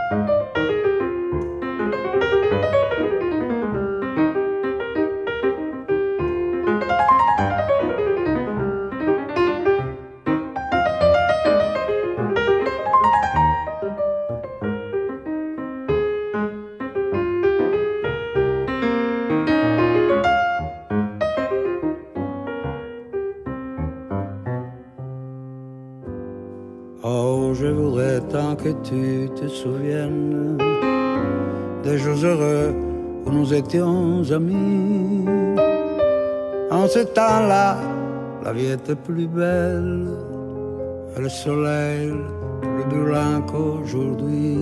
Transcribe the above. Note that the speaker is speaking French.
Oh, je voudrais tant que tu te souviennes des jours heureux où nous étions amis. En ce temps-là, la vie était plus belle, et le soleil plus brûlant qu'aujourd'hui.